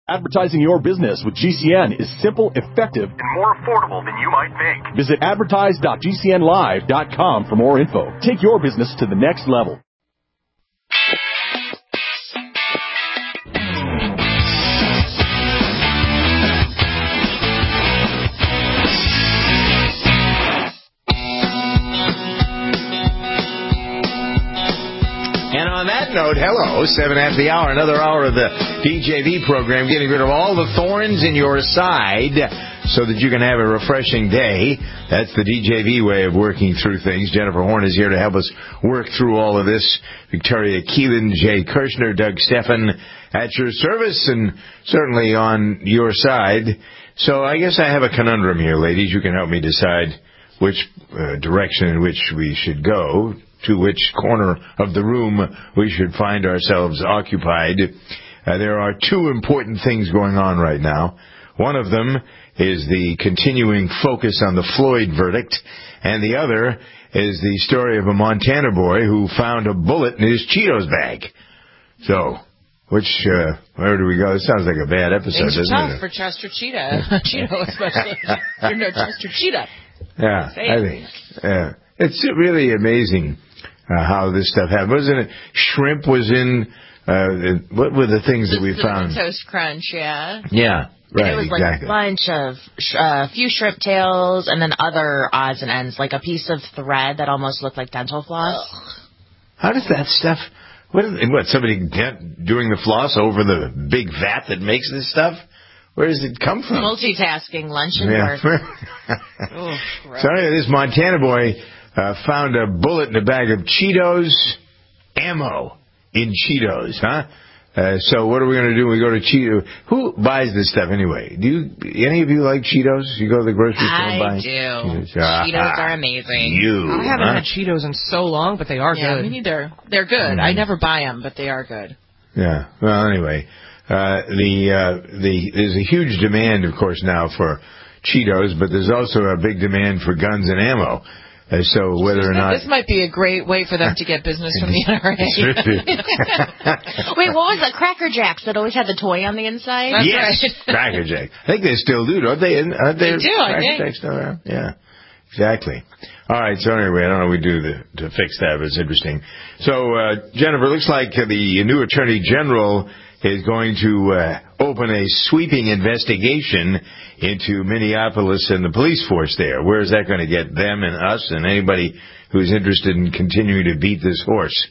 Advertising your business with GCN is simple, effective, and more affordable than you might think. Visit advertise.gcnlive.com for more info. Take your business to the next level. And on that note, hello, 7 after the hour, another hour of the DJV program, getting rid of all the thorns in your side so that you can have a refreshing day. That's the DJV way of working through things. Jennifer Horn is here to help us work through all of this. Victoria Keelan, Jay Kirshner, Doug Steffen at your service and certainly on your side. So I guess I have a conundrum here, ladies. You can help me decide which direction in which we should go, to which corner of the room we should find ourselves occupied. There are two important things going on right now. One of them is the continuing focus on the Floyd verdict, and the other is the story of a Montana boy who found a bullet in his Cheetos bag. So, where do we go? It sounds like a bad episode, doesn't it? It's tough for Chester Cheetah especially. You're no Chester Cheetah. Yeah, I think. It's really amazing how this stuff happened. Wasn't it? Shrimp was in. What were the things that we found? Toast Crunch, yeah. Yeah, right. And it was exactly. Like a bunch of a few shrimp tails, and then other odds and ends, like a piece of thread that almost looked like dental floss. Ugh. How does that stuff? What somebody doing the floss over the big vat that makes this stuff? Where does it come from? Multitasking, lunch and work. Ooh, so anyway, this Montana boy found a bullet in a bag of Cheetos, ammo in Cheetos, huh? So what are we going to do? We go to Cheetos. Who buys this stuff anyway? Any of you like Cheetos? You go to the grocery store and buy? I do. Cheetos are amazing. I haven't had Cheetos in so long, but they are good. Me neither. They're good. I never buy them, but they are good. Yeah. Well, anyway, there's a huge demand, of course, now for Cheetos, but there's also a big demand for guns and ammo. So whether or not... This might be a great way for them to get business from the NRA. Wait, what was that? Cracker Jacks that always had the toy on the inside? That's yes, right. Cracker Jack. I think they still do, don't they? Aren't they do, I think. Cracker Jacks still around? Yeah, exactly. All right, so anyway, I don't know what we do to fix that, but it's interesting. So, Jennifer, looks like the new Attorney General is going to open a sweeping investigation into Minneapolis and the police force there. Where is that going to get them and us and anybody who's interested in continuing to beat this horse?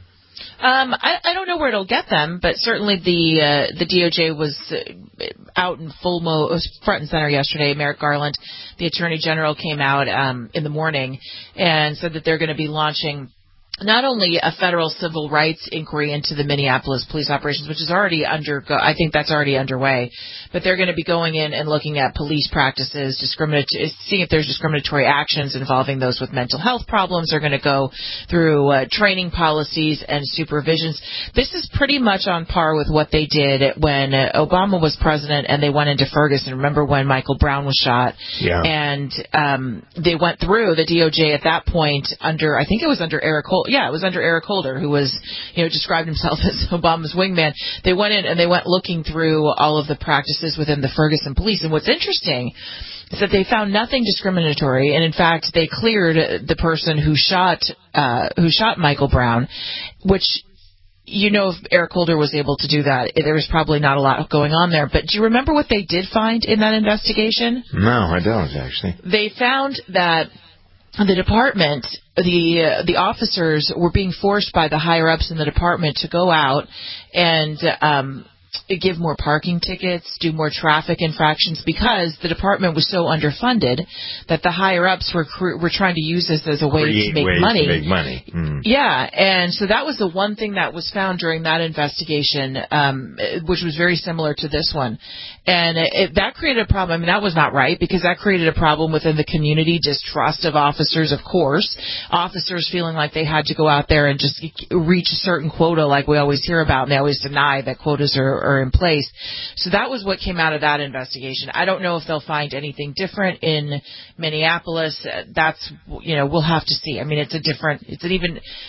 I don't know where it'll get them, but certainly the DOJ was out in front and center yesterday. Merrick Garland, the Attorney General, came out in the morning and said that they're going to be launching not only a federal civil rights inquiry into the Minneapolis police operations, which is already I think that's already underway, but they're going to be going in and looking at police practices, seeing if there's discriminatory actions involving those with mental health problems. They're going to go through training policies and supervisions. This is pretty much on par with what they did when Obama was president and they went into Ferguson. Remember when Michael Brown was shot? Yeah. And they went through the DOJ at that point I think it was under Eric Holder. Yeah, it was under Eric Holder, who was, described himself as Obama's wingman. They went in and they went looking through all of the practices within the Ferguson police. And what's interesting is that they found nothing discriminatory, and in fact, they cleared the person who shot Michael Brown, which. If Eric Holder was able to do that, there was probably not a lot going on there. But do you remember what they did find in that investigation? No, I don't, actually. They found that the department, the officers were being forced by the higher-ups in the department to go out and give more parking tickets, do more traffic infractions, because the department was so underfunded that the higher-ups were trying to use this as a way to make money. To make money. Mm. Yeah, and so that was the one thing that was found during that investigation, which was very similar to this one. And that created a problem. I mean, that was not right, because that created a problem within the community, distrust of officers, of course, officers feeling like they had to go out there and just reach a certain quota like we always hear about, and they always deny that quotas are in place. So that was what came out of that investigation. I don't know if they'll find anything different in Minneapolis. We'll have to see. I mean,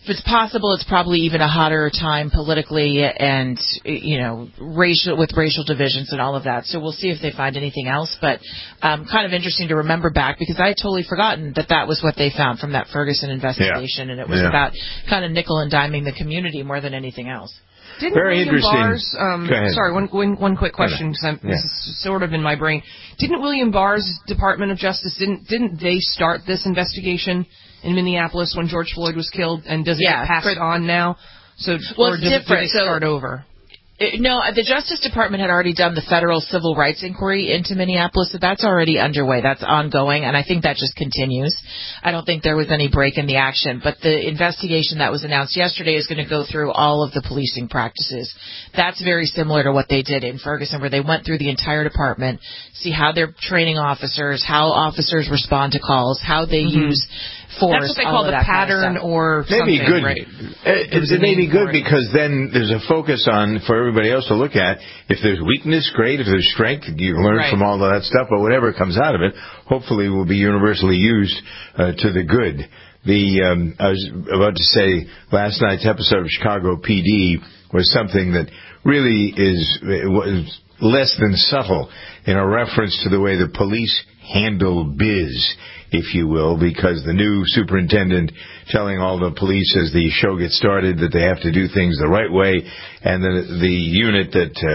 it's possible, it's probably even a hotter time politically and, with racial divisions and all of that. So we'll see if they find anything else. But kind of interesting to remember back, because I had totally forgotten that was what they found from that Ferguson investigation. And it was about kind of nickel and diming the community more than anything else. Didn't Very William interesting. Barr's, sorry, one quick question, because this is sort of in my brain. Didn't William Barr's Department of Justice, didn't they start this investigation in Minneapolis when George Floyd was killed, and does it get passed on now? So, well, or it's do different. they start over? No, the Justice Department had already done the federal civil rights inquiry into Minneapolis, so that's already underway. That's ongoing, and I think that just continues. I don't think there was any break in the action, but the investigation that was announced yesterday is going to go through all of the policing practices. That's very similar to what they did in Ferguson, where they went through the entire department, see how they're training officers, how officers respond to calls, how they use force. That's what they call the pattern or maybe something, good. right? It may be good because then there's a focus on for everybody else to look at. If there's weakness, great. If there's strength, you learn from all of that stuff. But whatever comes out of it, hopefully will be universally used to the good. I was about to say last night's episode of Chicago PD was something that really was less than subtle in a reference to the way the police handle biz, if you will, because the new superintendent telling all the police as the show gets started that they have to do things the right way, and the unit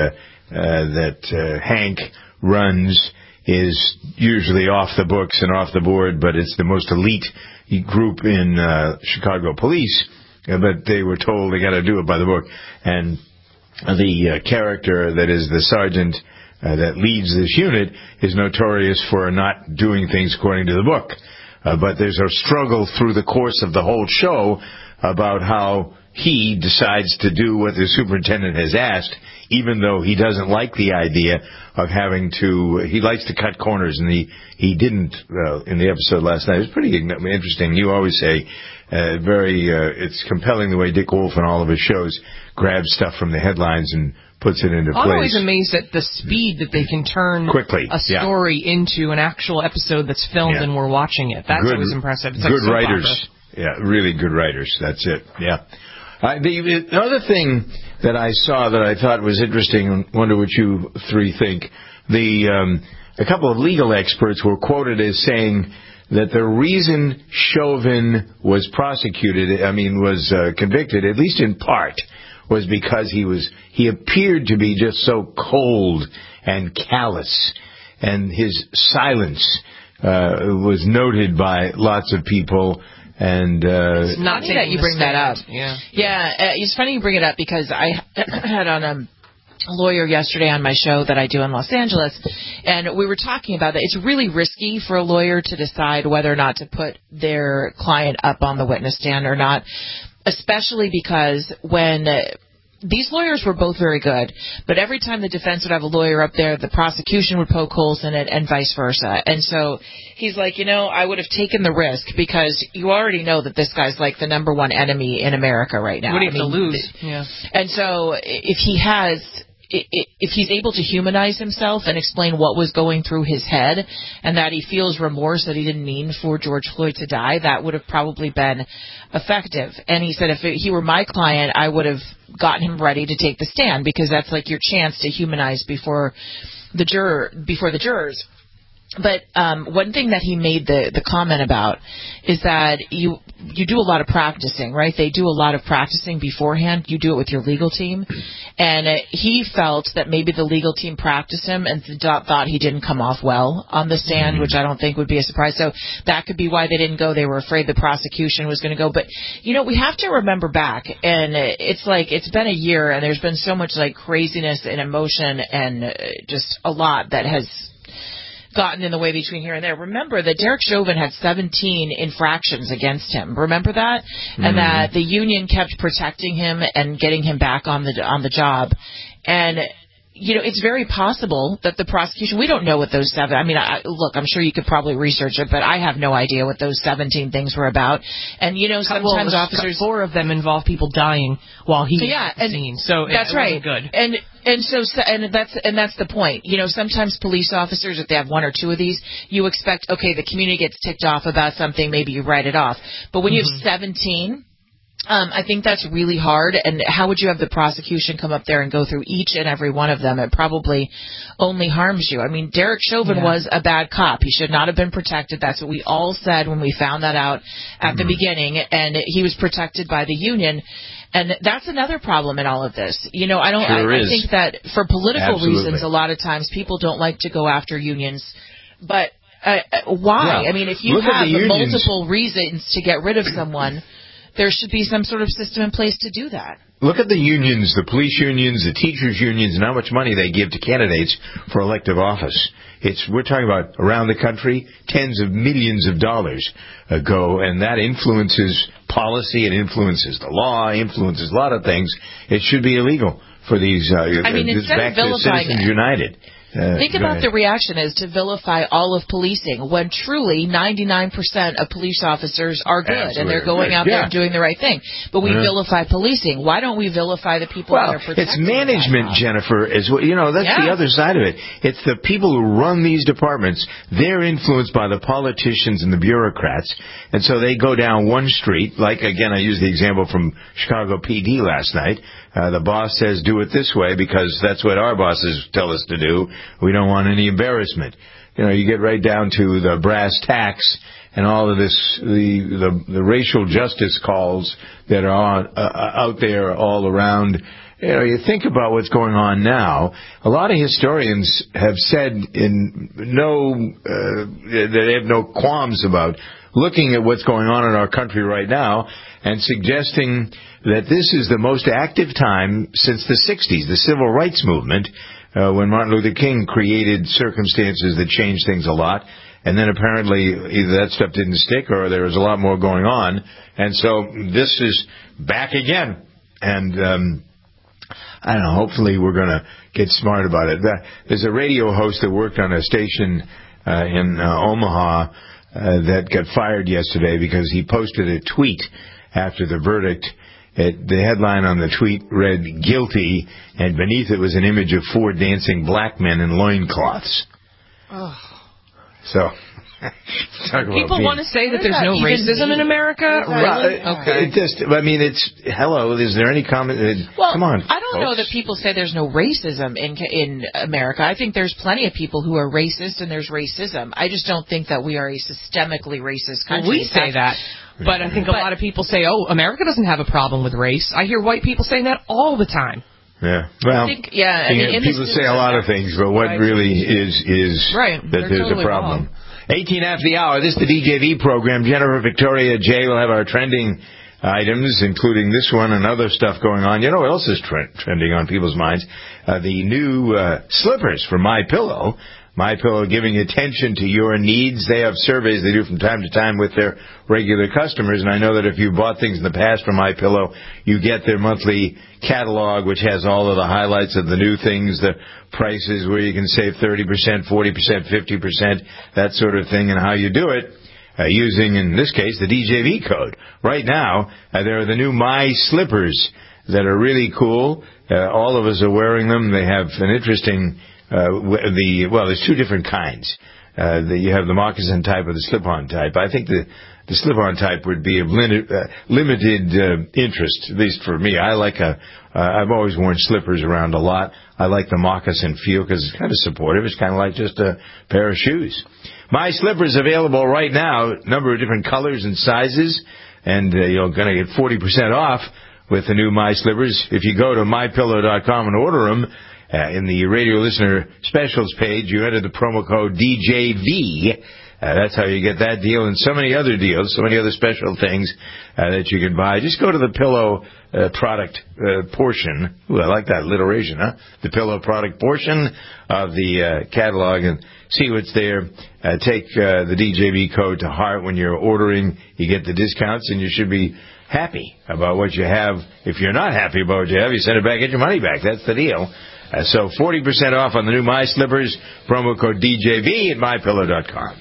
that Hank runs is usually off the books and off the board, but it's the most elite group in Chicago police, but they were told they got to do it by the book. And the character that is the sergeant that leads this unit is notorious for not doing things according to the book. But there's a struggle through the course of the whole show about how he decides to do what the superintendent has asked, even though he doesn't like the idea of having to. He likes to cut corners, and he didn't in the episode last night. It was pretty interesting. You always say it's compelling the way Dick Wolf and all of his shows grabs stuff from the headlines and puts it into place. I'm always amazed at the speed that they can turn quickly a story into an actual episode that's filmed and we're watching it. That's always impressive. It's good like writers. Yeah, really good writers. That's it. Yeah. The other thing that I saw that I thought was interesting, I wonder what you three think, a couple of legal experts were quoted as saying that the reason Chauvin was convicted, at least in part, was because he appeared to be just so cold and callous, and his silence was noted by lots of people. And it's not funny that you bring that up. It's funny you bring it up because I had on a lawyer yesterday on my show that I do in Los Angeles, and we were talking about that. It's really risky for a lawyer to decide whether or not to put their client up on the witness stand or not, especially because when these lawyers were both very good, but every time the defense would have a lawyer up there, the prosecution would poke holes in it and vice versa. And so he's like, I would have taken the risk because you already know that this guy's like the number one enemy in America right now. What do you have to lose? Yeah. And so if he's able to humanize himself and explain what was going through his head and that he feels remorse that he didn't mean for George Floyd to die, that would have probably been effective. And he said if he were my client, I would have gotten him ready to take the stand because that's like your chance to humanize before the jurors. But one thing that he made the comment about is that you do a lot of practicing, right? They do a lot of practicing beforehand. You do it with your legal team. And he felt that maybe the legal team practiced him and thought he didn't come off well on the stand, which I don't think would be a surprise. So that could be why they didn't go. They were afraid the prosecution was going to go. But, we have to remember back. And it's like it's been a year and there's been so much like craziness and emotion and just a lot that has gotten in the way between here and there. Remember that Derek Chauvin had 17 infractions against him. Remember that? And that the union kept protecting him and getting him back on the job. And it's very possible that the prosecution, we don't know what those look, I'm sure you could probably research it, but I have no idea what those 17 things were about. And, sometimes officers... 4 of them involve people dying while he was seen. So that's right. Good. And that's the point. Sometimes police officers, if they have 1 or 2 of these, you expect, okay, the community gets ticked off about something, maybe you write it off. But when you have 17... I think that's really hard, and how would you have the prosecution come up there and go through each and every one of them? It probably only harms you. I mean, Derek Chauvin was a bad cop. He should not have been protected. That's what we all said when we found that out at the beginning, and he was protected by the union. And that's another problem in all of this. You know, I think that for political reasons, a lot of times people don't like to go after unions, but why? Yeah. I mean, if you have multiple reasons to get rid of someone, there should be some sort of system in place to do that. Look at the unions, the police unions, the teachers' unions, and how much money they give to candidates for elective office. We're talking about around the country, tens of millions of dollars go, and that influences policy, it influences the law, influences a lot of things. It should be illegal for these, back to Citizens United. Think about the reaction is to vilify all of policing when truly 99% of police officers are good and they're going out there and doing the right thing. But we vilify policing. Why don't we vilify the people that are protecting? It's management, Jennifer. That's the other side of it. It's the people who run these departments. They're influenced by the politicians and the bureaucrats. And so they go down one street, like, again, I used the example from Chicago PD last night. The boss says, do it this way because that's what our bosses tell us to do. We don't want any embarrassment. You know, you get right down to the brass tacks and all of this, the racial justice calls that are out there all around. You know, you think about what's going on now. A lot of historians have said that they have no qualms about looking at what's going on in our country right now and suggesting that this is the most active time since the 60s, the civil rights movement, when Martin Luther King created circumstances that changed things a lot. And then apparently either that stuff didn't stick or there was a lot more going on. And so this is back again. And I don't know, hopefully we're going to get smart about it. There's a radio host that worked on a station in Omaha that got fired yesterday because he posted a tweet after the verdict. The headline on the tweet read, "Guilty," and beneath it was an image of 4 dancing black men in loincloths. Oh. So, people want to say that there's no racism in America? Really? Okay. Is there any comment? Come on, I don't know that people say there's no racism in America. I think there's plenty of people who are racist and there's racism. I just don't think that we are a systemically racist country. Well, we say that. But I think a lot of people say, America doesn't have a problem with race. I hear white people saying that all the time. Yeah. Well, people say a lot of things, but what really is that there's a problem. Wrong. 18 after the hour. This is the DJV program. Jennifer, Victoria, Jay will have our trending items, including this one and other stuff going on. You know what else is trending on people's minds? The new slippers from MyPillow. MyPillow giving attention to your needs. They have surveys they do from time to time with their regular customers, and I know that if you bought things in the past from MyPillow, you get their monthly catalog, which has all of the highlights of the new things, the prices where you can save 30%, 40%, 50%, that sort of thing, and how you do it. Using, in this case, the DJV code. Right now, there are the new My Slippers that are really cool. All of us are wearing them. They have an interesting... there's 2 different kinds. You have the moccasin type or the slip-on type. I think the slip-on type would be of limited interest, at least for me. I've always worn slippers around a lot. I like the moccasin feel because it's kind of supportive. It's kind of like just a pair of shoes. My Slippers available right now, a number of different colors and sizes, and you're going to get 40% off with the new My Slippers if you go to mypillow.com and order them. In the radio listener specials page, you enter the promo code DJV. That's how you get that deal and so many other deals, so many other special things that you can buy. Just go to the pillow product portion. Ooh, I like that alliteration, huh? The pillow product portion of the catalog and see what's there. Take the DJV code to heart when you're ordering. You get the discounts, and you should be happy about what you have. If you're not happy about what you have, you send it back, get your money back. That's the deal. So 40% off on the new My Slippers, promo code DJV at mypillow.com.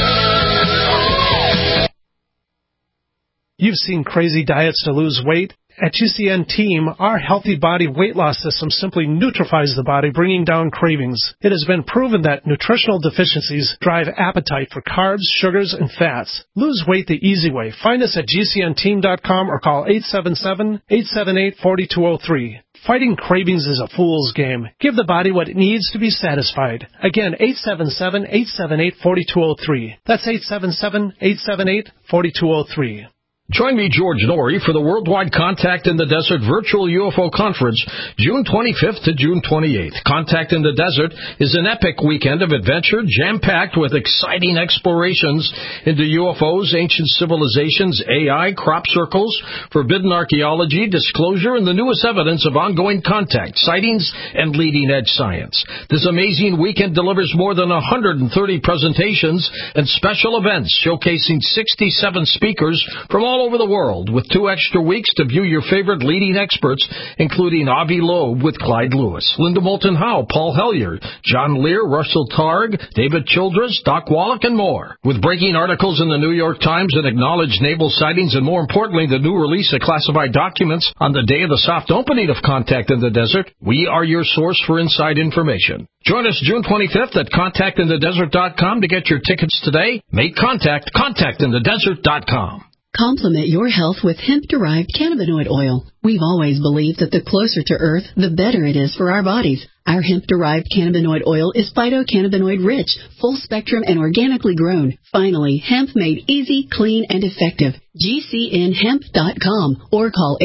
You've seen crazy diets to lose weight, At GCN Team, our healthy body weight loss system simply neutralizes the body, bringing down cravings. It has been proven that nutritional deficiencies drive appetite for carbs, sugars, and fats. Lose weight the easy way. Find us at GCNteam.com or call 877-878-4203. Fighting cravings is a fool's game. Give the body what it needs to be satisfied. Again, 877-878-4203. That's 877-878-4203. Join me, George Norrie, for the Worldwide Contact in the Desert Virtual UFO Conference, June 25th to June 28th. Contact in the Desert is an epic weekend of adventure, jam-packed with exciting explorations into UFOs, ancient civilizations, AI, crop circles, forbidden archaeology, disclosure, and the newest evidence of ongoing contact, sightings, and leading-edge science. This amazing weekend delivers more than 130 presentations and special events showcasing 67 speakers from all over the world, with 2 extra weeks to view your favorite leading experts, including Avi Loeb with Clyde Lewis, Linda Moulton Howe, Paul Hellyer, John Lear, Russell Targ, David Childress, Doc Wallach, and more. With breaking articles in the New York Times and acknowledged naval sightings, and more importantly, the new release of classified documents on the day of the soft opening of Contact in the Desert, we are your source for inside information. Join us June 25th at contactinthedesert.com to get your tickets today. Make contact, contactinthedesert.com. Complement your health with hemp-derived cannabinoid oil. We've always believed that the closer to Earth, the better it is for our bodies. Our hemp-derived cannabinoid oil is phytocannabinoid-rich, full-spectrum, and organically grown. Finally, hemp made easy, clean, and effective. GCNhemp.com or call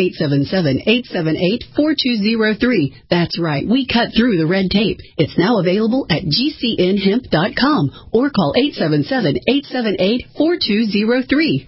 877-878-4203. That's right, we cut through the red tape. It's now available at GCNhemp.com or call 877-878-4203.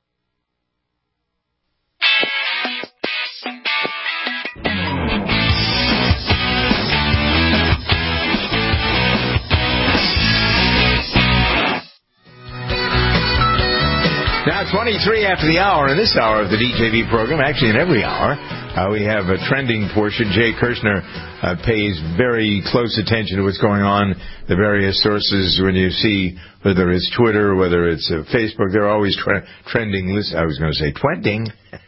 Now, 23 after the hour, in this hour of the DJV program, actually in every hour, we have a trending portion. Jay Kirshner pays very close attention to what's going on, the various sources. When you see whether it's Twitter, whether it's Facebook, they're always trending lists. I was going to say trending.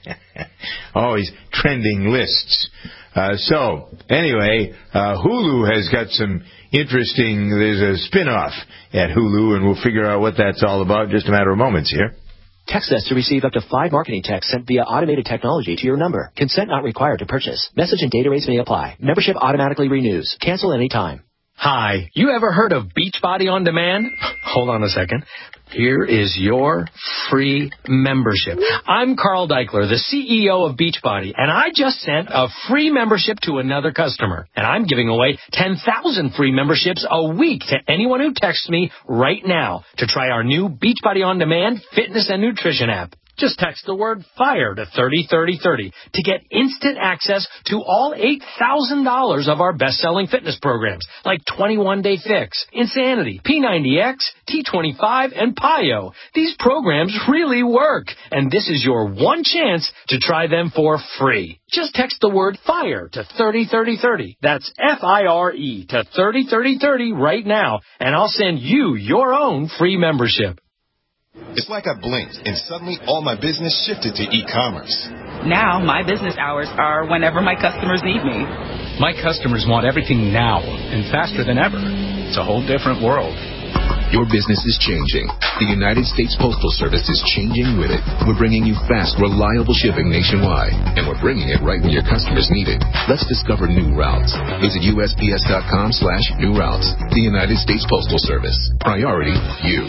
Always trending lists. So, anyway, Hulu has got some interesting, there's a spin-off at Hulu, and we'll figure out what that's all about in just a matter of moments here. Text us to receive up to 5 marketing texts sent via automated technology to your number. Consent not required to purchase. Message and data rates may apply. Membership automatically renews. Cancel anytime. Hi, you ever heard of Beachbody On Demand? Hold on a second. Here is your free membership. I'm Carl Deichler, the CEO of Beachbody, and I just sent a free membership to another customer. And I'm giving away 10,000 free memberships a week to anyone who texts me right now to try our new Beachbody On Demand fitness and nutrition app. Just text the word FIRE to 303030 to get instant access to all $8,000 of our best-selling fitness programs like 21 Day Fix, Insanity, P90X, T25, and PIO. These programs really work, and this is your one chance to try them for free. Just text the word FIRE to 303030. That's FIRE to 303030 right now, and I'll send you your own free membership. It's like I blinked, and suddenly all my business shifted to e-commerce. Now, my business hours are whenever my customers need me. My customers want everything now and faster than ever. It's a whole different world. Your business is changing. The United States Postal Service is changing with it. We're bringing you fast, reliable shipping nationwide, and we're bringing it right when your customers need it. Let's discover new routes. Visit USPS.com/new routes. The United States Postal Service. Priority, you.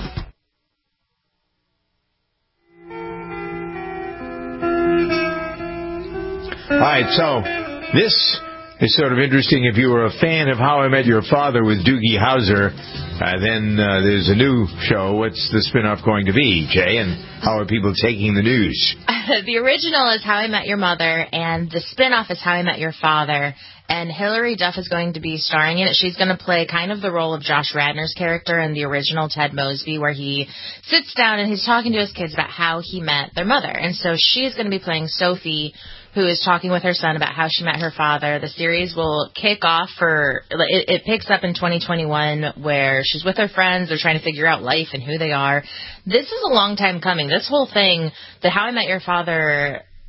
All right, so this is sort of interesting. If you were a fan of How I Met Your Father with Doogie Howser, then there's a new show. What's the spin-off going to be, Jay, and how are people taking the news? The original is How I Met Your Mother, and the spin-off is How I Met Your Father. And Hilary Duff is going to be starring in it. She's going to play kind of the role of Josh Radnor's character in the original Ted Mosby, where he sits down and he's talking to his kids about how he met their mother. And so she's going to be playing Sophie, who is talking with her son about how she met her father. The series will kick off it picks up in 2021, where she's with her friends. They're trying to figure out life and who they are. This is a long time coming. This whole thing, the How I Met Your Father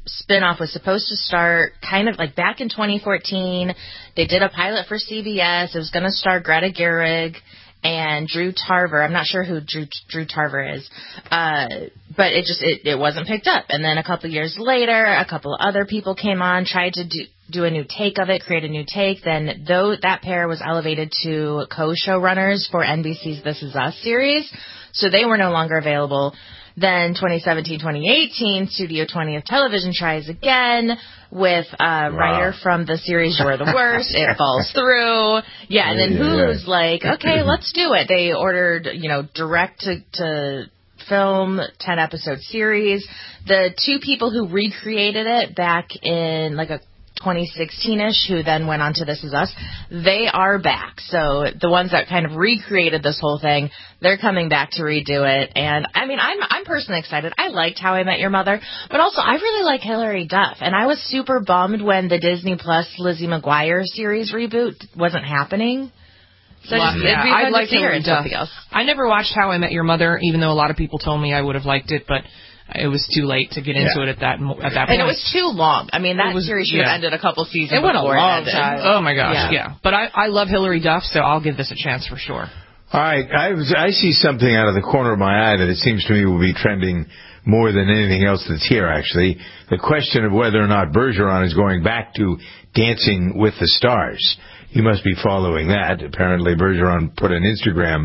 spinoff was supposed to start kind of like back in 2014. They did a pilot for CBS. It was going to star Greta Gerwig and Drew Tarver. I'm not sure who Drew Tarver is, but it wasn't picked up. And then a couple years later, a couple other people came on, tried to do a new take of it, create a new take. Then that pair was elevated to co-showrunners for NBC's This Is Us series, so they were no longer available. Then 2017-2018, Studio 20th Television tries again with a writer from the series You're the Worst. It falls through. Yeah, and then Hulu's like, okay, let's do it. They ordered, direct to film 10-episode series. The two people who recreated it back in like a 2016-ish, who then went on to This Is Us, they are back. So the ones that kind of recreated this whole thing, they're coming back to redo it. And I mean, I'm personally excited. I liked How I Met Your Mother, but also I really like Hilary Duff. And I was super bummed when the Disney Plus Lizzie McGuire series reboot wasn't happening. So I like Hilary Duff. I never watched How I Met Your Mother, even though a lot of people told me I would have liked it, but it was too late to get into it at that point. And it was too long. I mean, that series should have ended a couple seasons It went a before long it ended. time. Oh, my gosh, yeah. But I love Hilary Duff, so I'll give this a chance for sure. All right. I see something out of the corner of my eye that it seems to me will be trending more than anything else that's here, actually. The question of whether or not Bergeron is going back to Dancing with the Stars. You must be following that. Apparently, Bergeron put an Instagram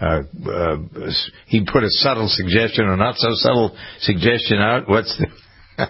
he put a subtle suggestion or not so subtle suggestion out. What's the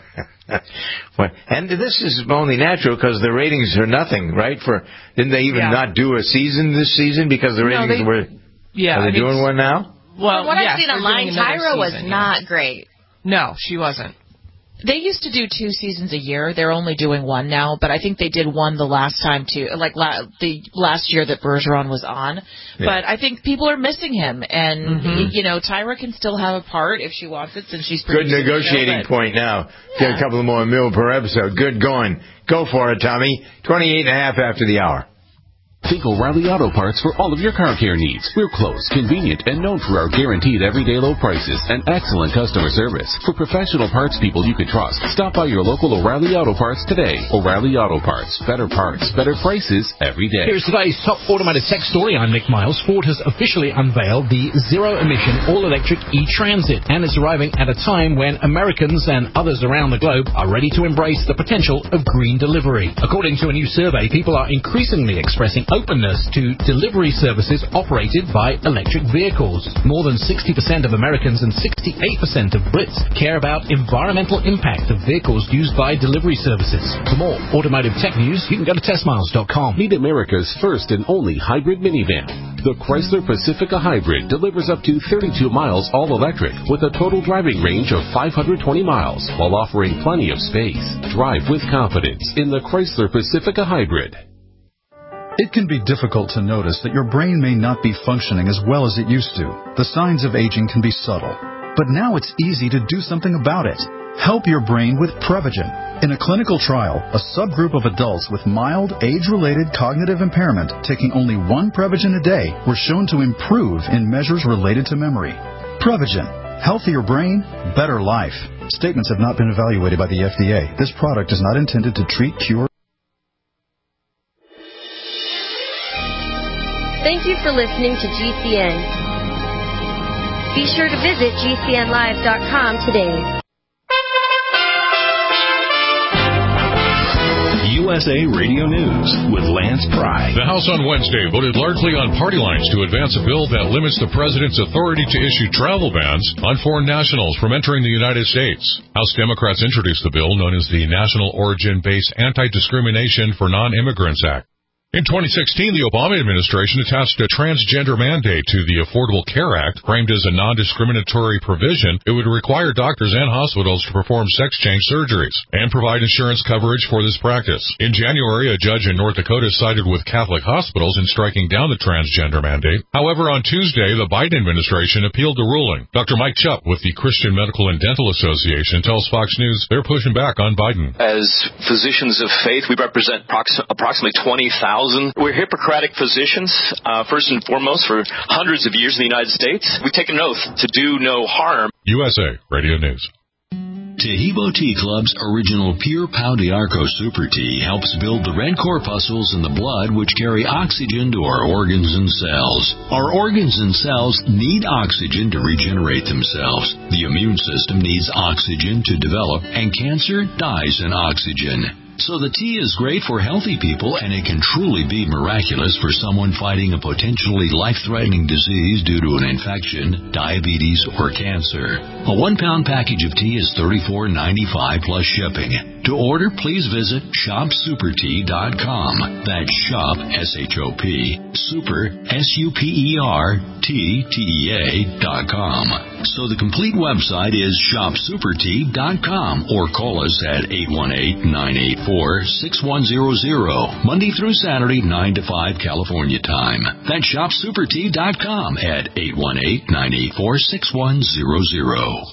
and this is only natural because the ratings are nothing, right? Didn't they even not do a season this season because the ratings were? Yeah, are they doing one now? Well, from what I've seen online, Tyra was not great. No, she wasn't. They used to do 2 seasons a year. They're only doing 1 now, but I think they did 1 the last time too, like the last year that Bergeron was on. Yeah. But I think people are missing him, and Tyra can still have a part if she wants it, since she's good negotiating point now. Yeah. Get a couple more mil per episode. Good going. Go for it, Tommy. 28.5 after the hour. Think O'Reilly Auto Parts for all of your car care needs. We're close, convenient, and known for our guaranteed everyday low prices and excellent customer service. For professional parts people you can trust, stop by your local O'Reilly Auto Parts today. O'Reilly Auto Parts. Better parts, better prices every day. Here's today's top automotive tech story. I'm Nick Miles. Ford has officially unveiled the zero-emission all-electric e-Transit, and it's arriving at a time when Americans and others around the globe are ready to embrace the potential of green delivery. According to a new survey, people are increasingly expressing openness to delivery services operated by electric vehicles. More than 60% of Americans and 68% of Brits care about environmental impact of vehicles used by delivery services. For more automotive tech news, you can go to testmiles.com. Meet America's first and only hybrid minivan. The Chrysler Pacifica Hybrid delivers up to 32 miles all-electric with a total driving range of 520 miles while offering plenty of space. Drive with confidence in the Chrysler Pacifica Hybrid. It can be difficult to notice that your brain may not be functioning as well as it used to. The signs of aging can be subtle, but now it's easy to do something about it. Help your brain with Prevagen. In a clinical trial, a subgroup of adults with mild, age-related cognitive impairment taking only 1 Prevagen a day were shown to improve in measures related to memory. Prevagen. Healthier brain, better life. Statements have not been evaluated by the FDA. This product is not intended to treat, cure. Thank you for listening to GCN. Be sure to visit GCNlive.com today. USA Radio News with Lance Pry. The House on Wednesday voted largely on party lines to advance a bill that limits the president's authority to issue travel bans on foreign nationals from entering the United States. House Democrats introduced the bill known as the National Origin-Based Anti-Discrimination for Non-Immigrants Act. In 2016, the Obama administration attached a transgender mandate to the Affordable Care Act, framed as a non-discriminatory provision. It would require doctors and hospitals to perform sex change surgeries and provide insurance coverage for this practice. In January, a judge in North Dakota sided with Catholic hospitals in striking down the transgender mandate. However, on Tuesday, the Biden administration appealed the ruling. Dr. Mike Chupp with the Christian Medical and Dental Association tells Fox News they're pushing back on Biden. As physicians of faith, we represent approximately 20,000. We're Hippocratic physicians, first and foremost, for hundreds of years in the United States. We take an oath to do no harm. USA Radio News. Taheebo Tea Club's original Pure Pau d'Arco Super Tea helps build the red corpuscles in the blood which carry oxygen to our organs and cells. Our organs and cells need oxygen to regenerate themselves. The immune system needs oxygen to develop, and cancer dies in oxygen. So the tea is great for healthy people, and it can truly be miraculous for someone fighting a potentially life-threatening disease due to an infection, diabetes, or cancer. A 1-pound package of tea is $34.95 plus shipping. To order, please visit shopsupertea.com. That's shop, S-H-O-P, super, S-U-P-E-R-T-T-E-A.com. So the complete website is shopsupertea.com, or call us at 818-984-6100, Monday through Saturday, 9 to 5 California time. That's shopsupertea.com at 818-984-6100.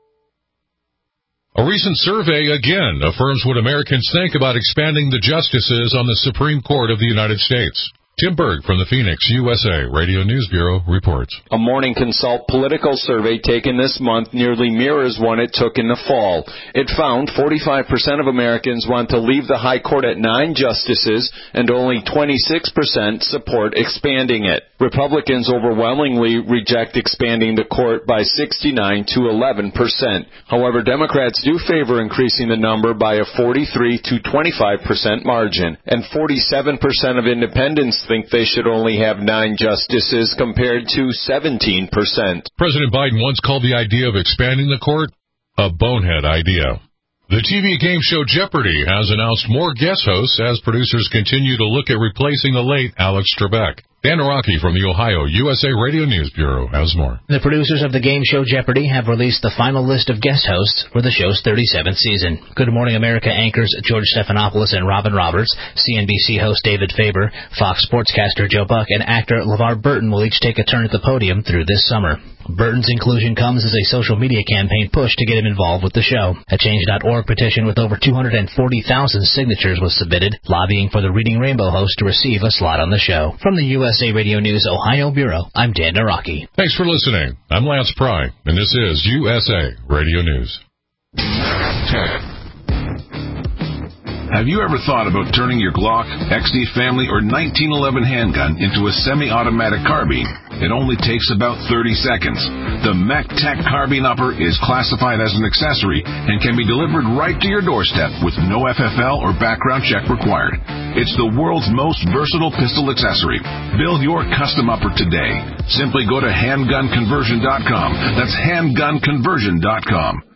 A recent survey again affirms what Americans think about expanding the justices on the Supreme Court of the United States. Tim Berg from the Phoenix, USA Radio News Bureau reports. A Morning Consult political survey taken this month nearly mirrors one it took in the fall. It found 45% of Americans want to leave the High Court at 9 justices, and only 26% support expanding it. Republicans overwhelmingly reject expanding the court by 69 to 11%. However, Democrats do favor increasing the number by a 43 to 25% margin, and 47% of independents think they should only have 9 justices compared to 17%. President Biden once called the idea of expanding the court a bonehead idea. The TV game show Jeopardy has announced more guest hosts as producers continue to look at replacing the late Alex Trebek. Dan Araki from the Ohio USA Radio News Bureau has more. The producers of the game show Jeopardy have released the final list of guest hosts for the show's 37th season. Good Morning America anchors George Stephanopoulos and Robin Roberts, CNBC host David Faber, Fox sportscaster Joe Buck, and actor LeVar Burton will each take a turn at the podium through this summer. Burton's inclusion comes as a social media campaign push to get him involved with the show. A Change.org petition with over 240,000 signatures was submitted, lobbying for the Reading Rainbow host to receive a slot on the show. From the USA Radio News Ohio Bureau, I'm Dan Naraki. Thanks for listening. I'm Lance Pry, and this is USA Radio News. Have you ever thought about turning your Glock, XD Family, or 1911 handgun into a semi-automatic carbine? It only takes about 30 seconds. The MechTech Carbine Upper is classified as an accessory and can be delivered right to your doorstep with no FFL or background check required. It's the world's most versatile pistol accessory. Build your custom upper today. Simply go to handgunconversion.com. That's handgunconversion.com.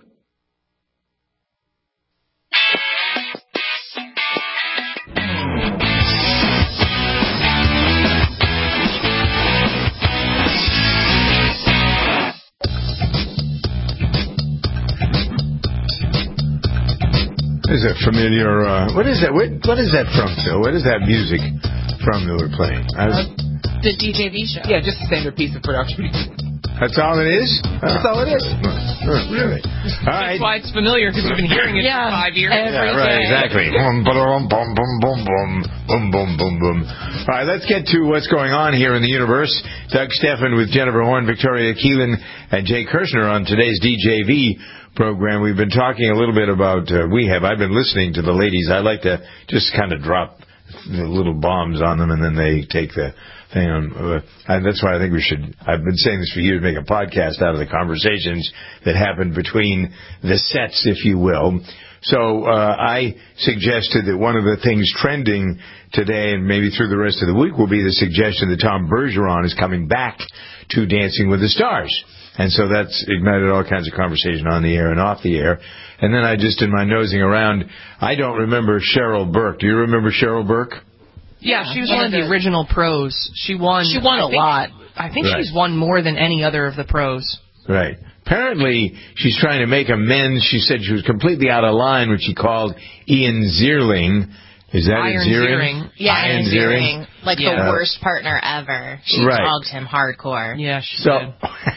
Is it familiar? What is that? What is that from, Phil? What is that music from that we're playing? The DJV show. Yeah, just a standard piece of production. That's all it is? That's all it is. Really? All right. That's why it's familiar, because we've been hearing it for 5 years. Right, exactly. Boom, boom, boom, boom, boom, boom, boom, boom, boom. All right, let's get to what's going on here in the universe. Doug Steffen with Jennifer Horn, Victoria Keelan, and Jay Kirshner on today's DJV program. We've been talking a little bit about, I've been listening to the ladies. I like to just kind of drop the little bombs on them, and then they take the thing on. And that's why I think we should, I've been saying this for years, make a podcast out of the conversations that happen between the sets, if you will. So I suggested that one of the things trending today and maybe through the rest of the week will be the suggestion that Tom Bergeron is coming back to Dancing with the Stars. And so that's ignited all kinds of conversation on the air and off the air. And then I just, in my nosing around, I don't remember Cheryl Burke. Do you remember Cheryl Burke? Yeah, she was one of the original pros. She won a lot. I think she's won more than any other of the pros. Right. Apparently, she's trying to make amends. She said she was completely out of line when she called Ian Ziering. Is that Iron Ziering? Yeah, Iron Ziering. Like the worst partner ever. She dogged him hardcore. Yeah, she did.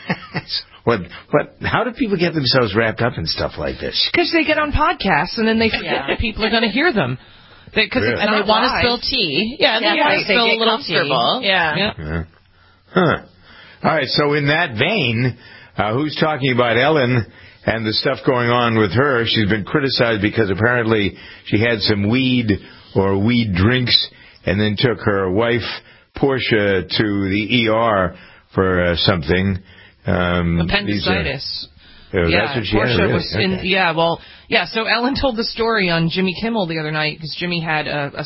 How do people get themselves wrapped up in stuff like this? Because they get on podcasts and then they forget that people are going to hear them. And they want to spill tea. Yeah, they want to spill a little tea. Yeah. Huh. All right, so in that vein, who's talking about Ellen and the stuff going on with her. She's been criticized because apparently she had some weed or weed drinks and then took her wife, Portia, to the ER for something. Appendicitis. That's what she Portia had, really? was in. Okay. Yeah, so Ellen told the story on Jimmy Kimmel the other night because Jimmy had a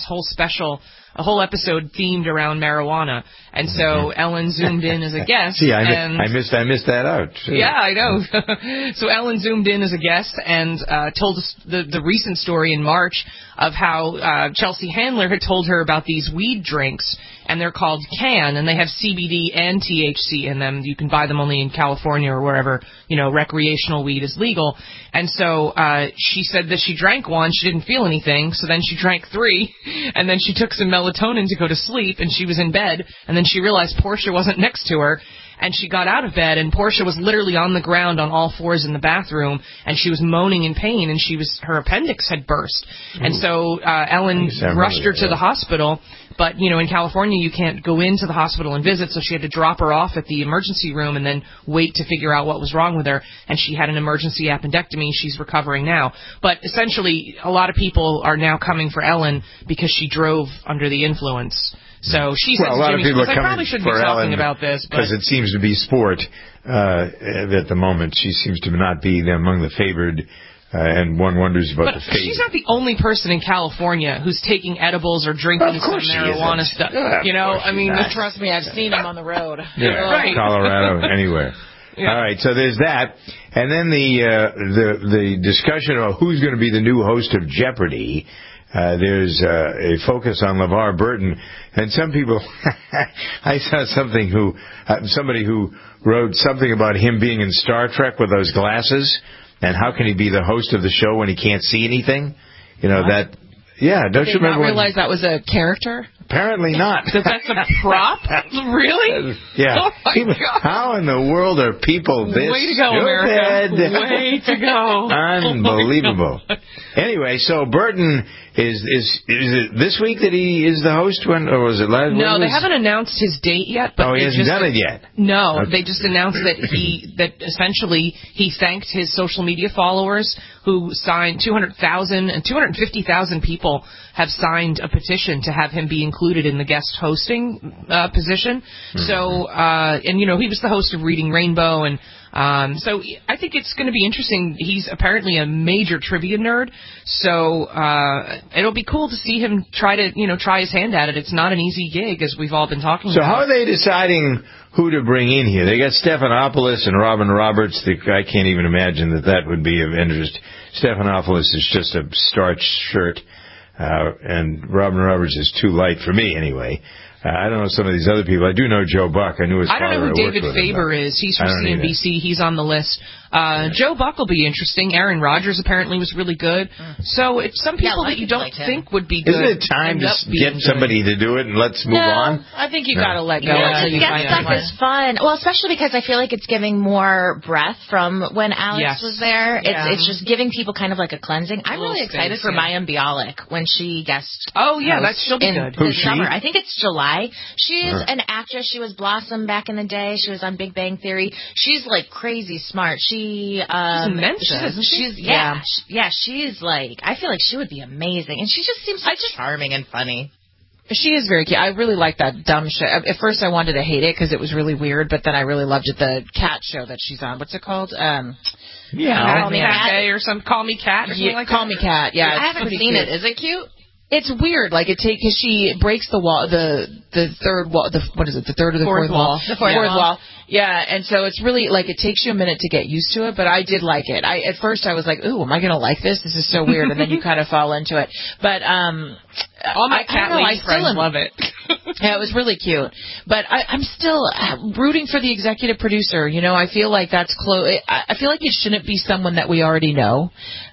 whole episode themed around marijuana, and so Ellen zoomed in as a guest. See, I missed that out. Too. Yeah, I know. So Ellen zoomed in as a guest and told us the recent story in March of how Chelsea Handler had told her about these weed drinks, and they're called Can, and they have CBD and THC in them. You can buy them only in California or wherever, recreational weed is legal. And so she said that she drank one, she didn't feel anything, so then she drank 3, and then she took some melatonin to go to sleep, and she was in bed, and then she realized Portia wasn't next to her, and she got out of bed, and Portia was literally on the ground on all fours in the bathroom, and she was moaning in pain, and her appendix had burst. Ooh. And so Ellen rushed her to the hospital, but, in California you can't go into the hospital and visit, so she had to drop her off at the emergency room and then wait to figure out what was wrong with her, and she had an emergency appendectomy. She's recovering now. But essentially, a lot of people are now coming for Ellen because she drove under the influence. So she said to Jimmy, I probably shouldn't be talking about this. Because it seems to be sport at the moment. She seems to not be among the favored, and one wonders about the fate. But she's not the only person in California who's taking edibles or drinking some marijuana stuff. Trust me, I've seen them on the road. Yeah, right. Colorado, anywhere. Yeah. All right, so there's that. And then the discussion about who's going to be the new host of Jeopardy! There's a focus on LeVar Burton, and some people. I saw somebody who wrote something about him being in Star Trek with those glasses, and how can he be the host of the show when he can't see anything? That. Yeah, don't you remember? Did not realize that was a character? Apparently not. That's a prop? Really? Yeah. Oh my God. How in the world are people this Way to go, stupid? America. Way to go. Unbelievable. Anyway, so Burton is it this week that he is the host, or was it last week? No, they haven't announced his date yet. But he hasn't done it yet? No, okay. They just announced that essentially he thanked his social media followers who signed 200,000 and 250,000 people have signed a petition to have him be included in the guest hosting position. Mm-hmm. So, he was the host of Reading Rainbow, and so I think it's going to be interesting. He's apparently a major trivia nerd, so it'll be cool to see him try his hand at it. It's not an easy gig, as we've all been talking about. So how are they deciding who to bring in here? They got Stephanopoulos and Robin Roberts. I can't even imagine that would be of interest. Stephanopoulos is just a starched shirt, and Robin Roberts is too light for me anyway. I don't know some of these other people. I do know Joe Buck. I knew his father. I don't know who David Faber is. He's from CNBC. He's on the list. Joe Buck will be interesting. Aaron Rodgers apparently was really good. So it's some people that you don't think would be good. Isn't it time to get somebody to do it and let's move on? I think you got to let go. Guest stuff is fun. Well, especially because I feel like it's giving more breath from when Alex was there. It's just giving people kind of like a cleansing. I'm really excited for Mayim Bialik when she guest. Oh yeah, she'll be good. Who's summer. I think it's July. She's an actress. She was Blossom back in the day. She was on Big Bang Theory. She's like crazy smart. She's Mensa, isn't she? She's like, I feel like she would be amazing, and she just seems so charming and funny. She is very cute. I really like that dumb show. At first, I wanted to hate it because it was really weird, but then I really loved it. The cat show that she's on. What's it called? Call Me Cat or something. Call Me Cat or something like that. Call Me Cat. Yeah, I haven't seen it. Is it cute? It's weird, because she breaks the wall, the third wall, what is it, the third or the fourth wall? The fourth wall. Yeah, and so it's really, it takes you a minute to get used to it, but I did like it. At first I was like, ooh, am I going to like this? This is so weird, and then you kind of fall into it. But, all my cat lady friends love it. Yeah, it was really cute. But I'm still rooting for the executive producer. I feel like that's close. I feel like it shouldn't be someone that we already know.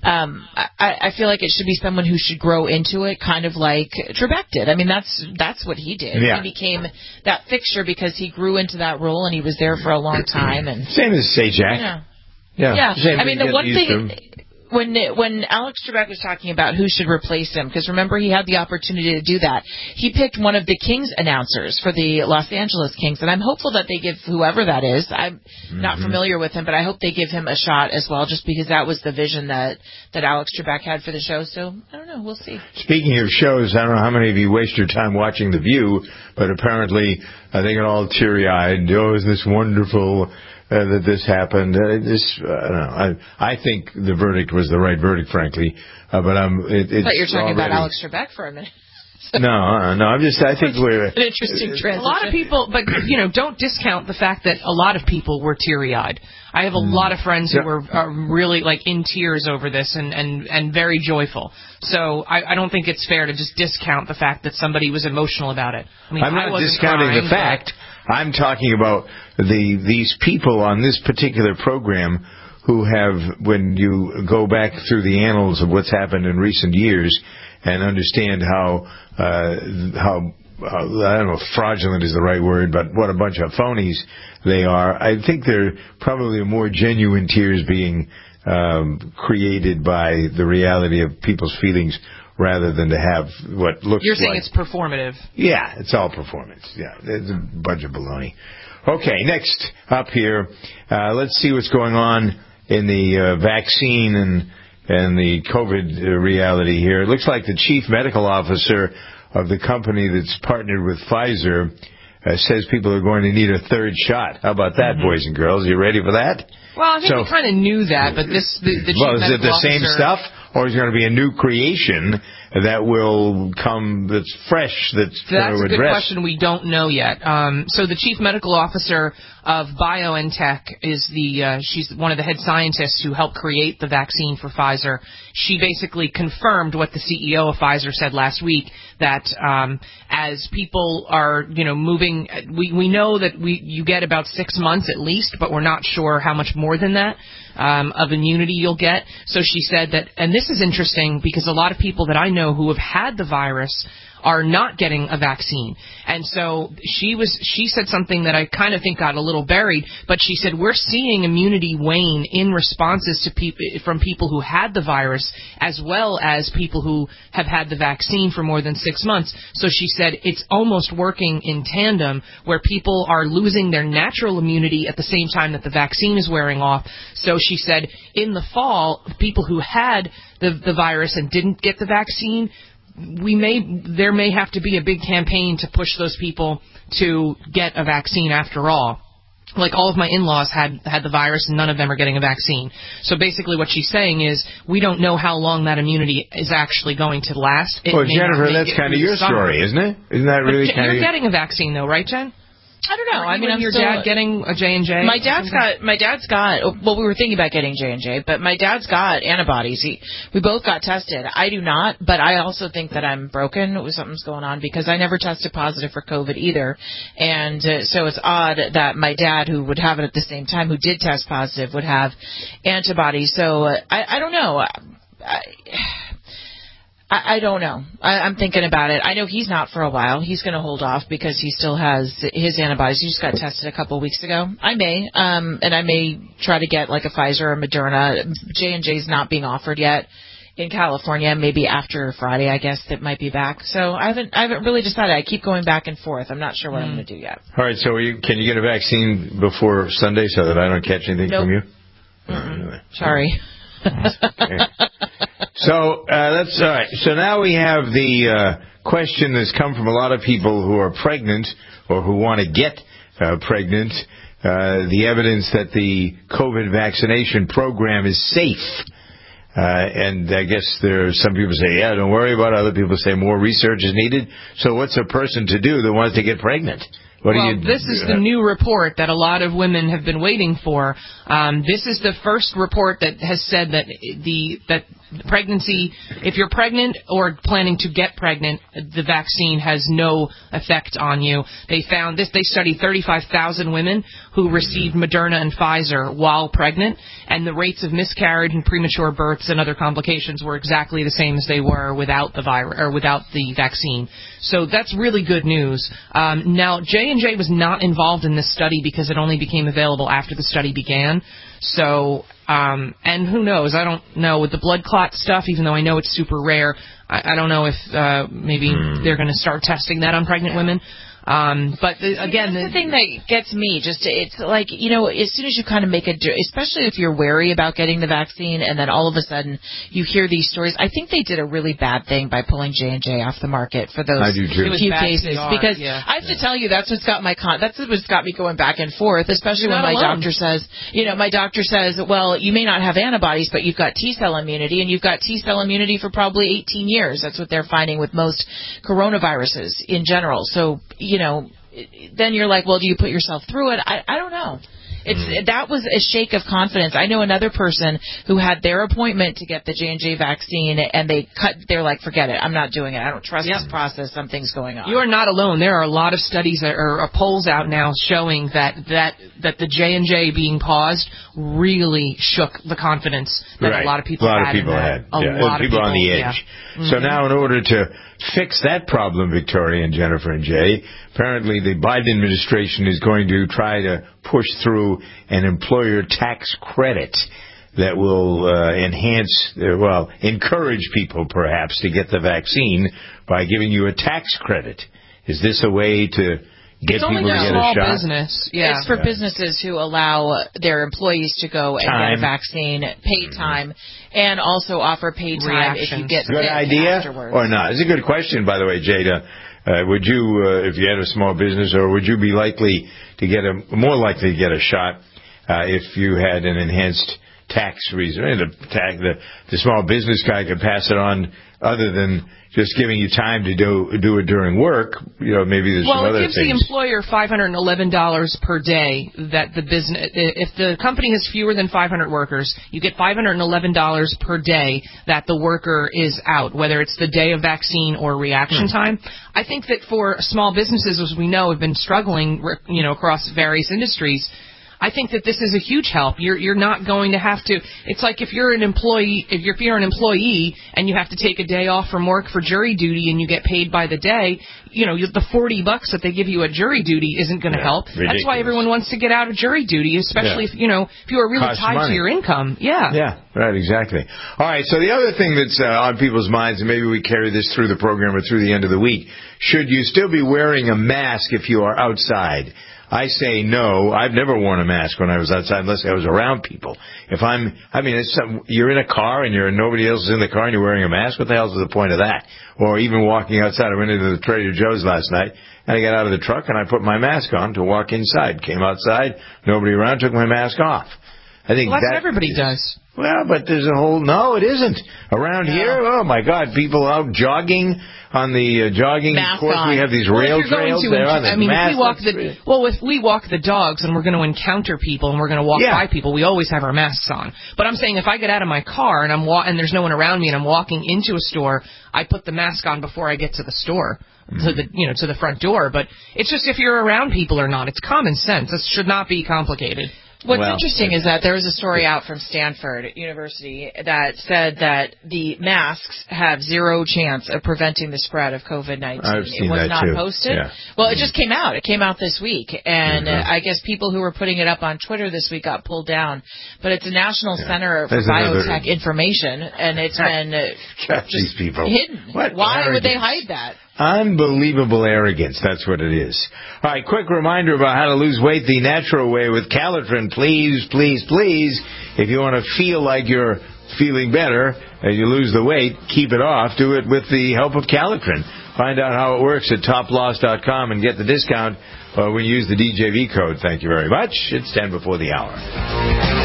I feel like it should be someone who should grow into it, kind of like Trebek did. I mean, that's what he did. Yeah. He became that fixture because he grew into that role and he was there for a long time. And same as Sajak. Yeah. I mean, the When Alex Trebek was talking about who should replace him, because remember he had the opportunity to do that, he picked one of the Kings announcers for the Los Angeles Kings, and I'm hopeful that they give whoever that is. I'm not familiar with him, but I hope they give him a shot as well, just because that was the vision that Alex Trebek had for the show. So I don't know, we'll see. Speaking of shows, I don't know how many of you waste your time watching The View, but apparently they get all teary-eyed. Oh, isn't this wonderful? That this happened. I don't know. I think the verdict was the right verdict, frankly. But it's I thought you were talking about Alex Trebek for a minute. No. I think we're an interesting transition. A lot of people, but don't discount the fact that a lot of people were teary-eyed. I have a lot of friends who were really in tears over this and very joyful. So I don't think it's fair to just discount the fact that somebody was emotional about it. I mean, I'm not discounting the fact. I'm talking about these people on this particular program who have, when you go back through the annals of what's happened in recent years and understand how I don't know if fraudulent is the right word, but what a bunch of phonies they are. I think they're probably more genuine tears being created by the reality of people's feelings rather than to have what looks like... You're saying it's performative. Yeah, it's all performance. Yeah, it's a bunch of baloney. Okay, next up here, let's see what's going on in the vaccine and the COVID reality here. It looks like the chief medical officer of the company that's partnered with Pfizer says people are going to need a third shot. How about that, boys and girls? Are you ready for that? Well, I think we kind of knew that, but the chief medical officer... Well, is it the same stuff? Or is there going to be a new creation that will come that's fresh, that's going to address? That's a good question. We don't know yet. So the chief medical officer of BioNTech is she's one of the head scientists who helped create the vaccine for Pfizer. She basically confirmed what the CEO of Pfizer said last week, that as people are moving, we know that you get about 6 months at least, but we're not sure how much more than that of immunity you'll get. So she said that, and this is interesting because a lot of people that I know who have had the virus are not getting a vaccine. And so she said something that I kind of think got a little buried, but she said we're seeing immunity wane in responses to from people who had the virus as well as people who have had the vaccine for more than 6 months. So she said it's almost working in tandem where people are losing their natural immunity at the same time that the vaccine is wearing off. So she said in the fall, people who had the virus and didn't get the vaccine, there may have to be a big campaign to push those people to get a vaccine after all. Like all of my in-laws had the virus and none of them are getting a vaccine. So basically what she's saying is we don't know how long that immunity is actually going to last. Well, Jennifer, that's kind of your story, isn't it? Isn't that really kind of... You're getting a vaccine though, right, Jen? I don't know. I mean, your dad getting a J&J? My dad's got. Well, we were thinking about getting J&J, but my dad's got antibodies. We both got tested. I do not, but I also think that I'm broken. Something's going on because I never tested positive for COVID either, and so it's odd that my dad, who would have it at the same time, who did test positive, would have antibodies. So I don't know. I don't know. I'm thinking about it. I know he's not for a while. He's going to hold off because he still has his antibodies. He just got tested a couple of weeks ago. I may, and I may try to get like a Pfizer or Moderna. J&J's not being offered yet in California. Maybe after Friday, I guess, that might be back. So I haven't really decided. I keep going back and forth. I'm not sure what I'm going to do yet. All right. So can you get a vaccine before Sunday so that I don't catch anything from you? Anyway. Sorry. Okay. So that's all right. So now we have the question that's come from a lot of people who are pregnant or who want to get pregnant. The evidence that the COVID vaccination program is safe. And I guess there are some people say, yeah, don't worry about it. Other people say more research is needed. So what's a person to do that wants to get pregnant? This is the new report that a lot of women have been waiting for. This is the first report that has said that that pregnancy, if you're pregnant or planning to get pregnant, the vaccine has no effect on you. They found this. They studied 35,000 women who received Moderna and Pfizer while pregnant, and the rates of miscarriage and premature births and other complications were exactly the same as they were without the virus or without the vaccine. So that's really good news. Now, J&J was not involved in this study because it only became available after the study began. So And who knows? I don't know with the blood clot stuff, even though I know it's super rare. I don't know if maybe they're going to start testing that on pregnant women. But again, the thing that gets me it's like, as soon as you kind of make especially if you're wary about getting the vaccine and then all of a sudden you hear these stories. I think they did a really bad thing by pulling J&J off the market for those few cases because I have to tell you that's what's got me going back and forth, especially when my doctor says, well, you may not have antibodies, but you've got T-cell immunity, and you've got T-cell immunity for probably 18 years. That's what they're finding with most coronaviruses in general. So, then you're like, well, do you put yourself through it? I don't know. That was a shake of confidence. I know another person who had their appointment to get the J&J vaccine, and they're like, forget it. I'm not doing it. I don't trust this process. Something's going on. You are not alone. There are a lot of studies or polls out now showing that the J&J being paused really shook the confidence that a lot of people had. A lot of people on the edge. Yeah. So now in order to fix that problem, Victoria and Jennifer and Jay, apparently the Biden administration is going to try to push through an employer tax credit that will encourage people perhaps to get the vaccine by giving you a tax credit. Is this a way to get people to get a shot? It's only business. Yeah. It's for businesses who allow their employees to go and get a vaccine, paid time, and also offer paid time if you get sick afterwards. Or not? It's a good question, by the way, Jada. Would you, if you had a small business, or would you be more likely to get a shot if you had an enhanced tax reason? The small business guy could pass it on, other than just giving you time to do it during work. Maybe there's some other things. Well, it gives the employer $511 per day that the business. If the company has fewer than 500 workers, you get $511 per day that the worker is out, whether it's the day of vaccine or reaction time. I think that for small businesses, as we know, have been struggling, across various industries. I think that this is a huge help. You're not going to have to. It's like if you're an employee and you have to take a day off from work for jury duty and you get paid by the day, the $40 that they give you at jury duty isn't going to help. Ridiculous. That's why everyone wants to get out of jury duty, especially if you are really tied to your income. Yeah, right, exactly. All right, so the other thing that's on people's minds, and maybe we carry this through the program or through the end of the week, should you still be wearing a mask if you are outside? I say no. I've never worn a mask when I was outside unless I was around people. You're in a car and nobody else is in the car and you're wearing a mask. What the hell is the point of that? Or even walking outside. I went into the Trader Joe's last night and I got out of the truck and I put my mask on to walk inside. Came outside, nobody around, took my mask off. I think that's what everybody does. Well, but there's no, it isn't. Around here, oh my God, people out jogging on the jogging course. We have these rail trails there. If we walk the dogs and we're going to encounter people and we're going to walk by people, we always have our masks on. But I'm saying if I get out of my car and and there's no one around me and I'm walking into a store, I put the mask on before I get to the store. To the front door. But it's just if you're around people or not. It's common sense. This should not be complicated. What's interesting is that there was a story out from Stanford University that said that the masks have zero chance of preventing the spread of COVID-19. It was not posted. Yeah. Well, it just came out. It came out this week. And I guess people who were putting it up on Twitter this week got pulled down. But it's a National Center for Biotech Information, and it's been these people hidden. Why would they hide that? Unbelievable arrogance. That's what it is. All right, quick reminder about how to lose weight the natural way with Calitrin. Please, please, please, if you want to feel like you're feeling better and you lose the weight, keep it off. Do it with the help of Calitrin. Find out how it works at toploss.com and get the discount when you use the DJV code. Thank you very much. It's 10 before the hour.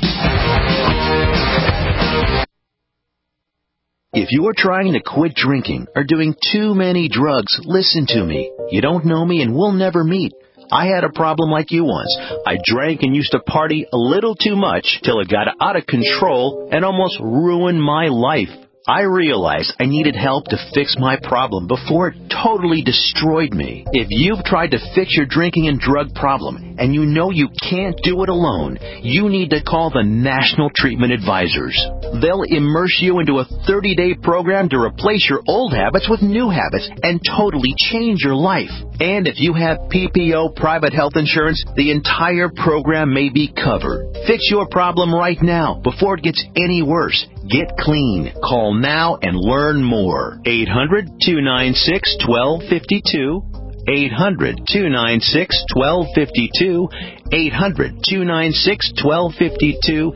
If you're trying to quit drinking or doing too many drugs, listen to me. You don't know me and we'll never meet. I had a problem like you once. I drank and used to party a little too much till it got out of control and almost ruined my life. I realized I needed help to fix my problem before it totally destroyed me. If you've tried to fix your drinking and drug problem and you know you can't do it alone, you need to call the National Treatment Advisors. They'll immerse you into a 30-day program to replace your old habits with new habits and totally change your life. And if you have PPO private health insurance, the entire program may be covered. Fix your problem right now before it gets any worse. Get clean. Call now and learn more. 800-296-1252. 800-296-1252. 800-296-1252.